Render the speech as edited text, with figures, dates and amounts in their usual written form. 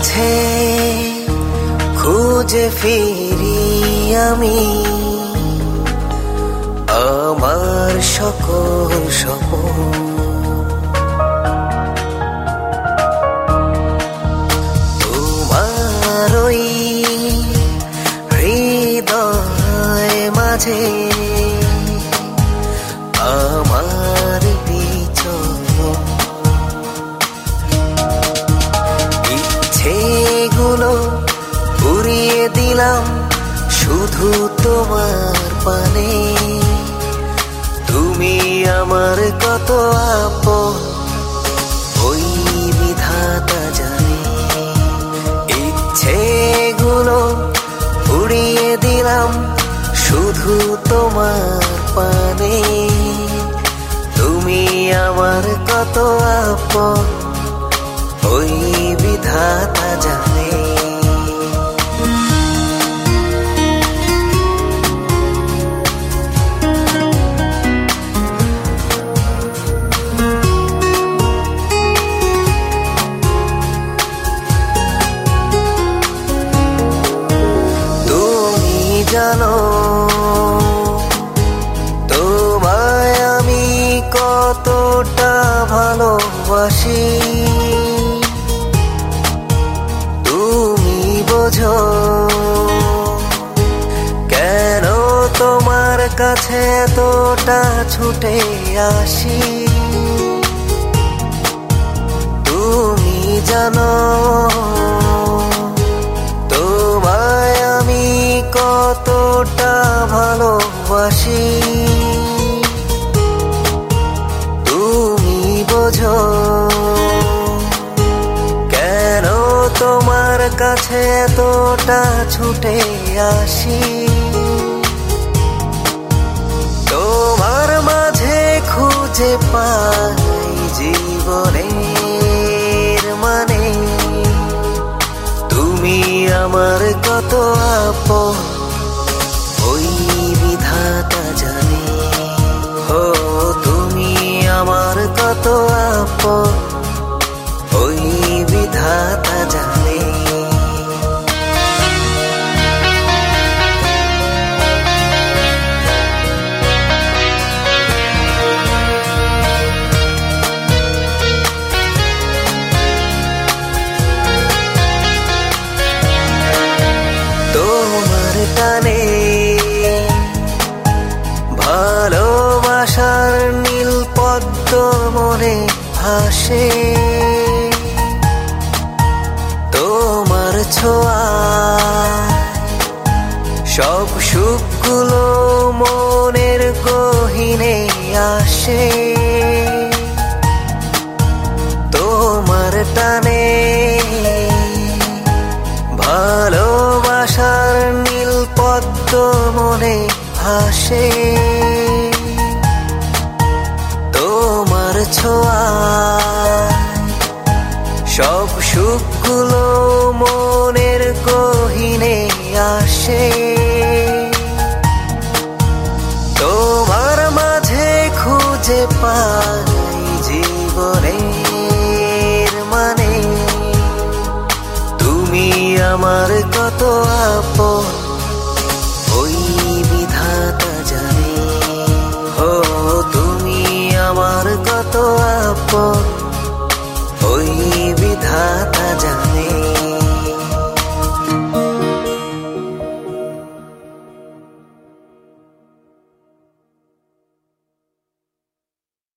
মাঝে খুঁজে ফিরি আমি আমার সকল স্বপ্ন। তোমার ওই হৃদয় মাঝে আমার বিচরণ, ইচ্ছেগুলো উড়িয়ে দিলাম শুধু তোমার পানে। তুমি আমার কত আপন ওই বিধাতা জানে। ইচ্ছেগুলো উড়িয়ে দিলাম শুধু তোমার পানে। তুমি আমার কত আপন ওই বিধাতা জানে। জানো তোমায় আমি কতটা ভালোবাসি, তুমি বোঝো কেন তোমার কাছে এতটা ছুটে আসি। তুমি জানো তোমায় আমি কতটা ভালোবাসি, তুমি বোঝো কেন তোমার কাছে এতটা ছুটে আসি। তোমার মাঝে খুঁজে পাই জীবনের মানে। তুমি আমার কত আপন ওই বিধাতা জানে। ও তুমি আমার কত আপন ওই বিধাতা জানে। তোমার টানে ভালোবাসার নীল পদ্ম মনে ভাসে। তোমার ছোঁয়া সব সুখগুলো মনের গহীনে আসে। তোমার টানে ভালোবাসার নীল পদ্ম মনে ভাসে। তোমার ছোঁয়া সব সুখগুলো মনের গহীনে আসে। তোমার মাঝে খুঁজে পাই জীবনের মানে। তুমি আমার কত আপন ওই বিধাতা জানে। ও তুমি আমার কত আপন ওই বিধাতা জানে।